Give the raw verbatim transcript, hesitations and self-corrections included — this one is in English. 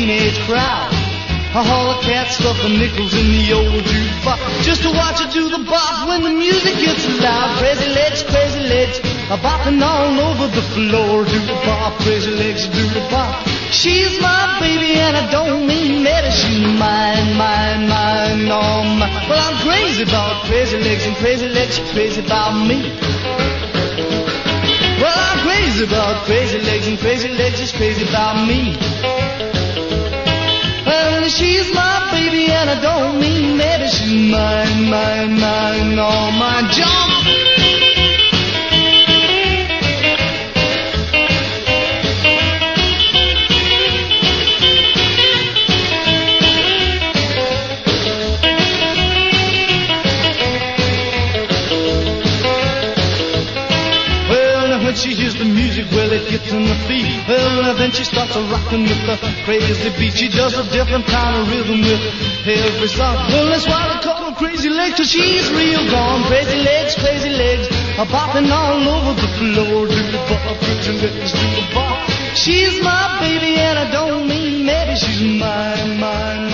teenage crowd. All the cats stuff the nickels in the old jukebox just to watch her do the bop when the music gets loud. Crazy legs, crazy legs, a bopping all over the floor. Do the bop, crazy legs, do the bop. She's my baby and I don't mean that. She's mine, mine, mine, oh my. Well, I'm crazy about crazy legs and crazy legs are crazy about me. Well, I'm crazy about crazy legs and crazy legs is crazy about me. Well, she's my baby and I don't mean that. She's mine, mine, mine, all mine. Jump! She hears the music, well, it gets in the feet. Well, then she starts a rockin' with the crazy beat. She does a different kind of rhythm with every song. Well, that's why they call her Crazy Legs, 'cause she's real gone. Crazy legs, crazy legs, a bopping all over the floor. Do the bop, crazy legs, do the bop. She's my baby and I don't mean maybe. She's mine, mine.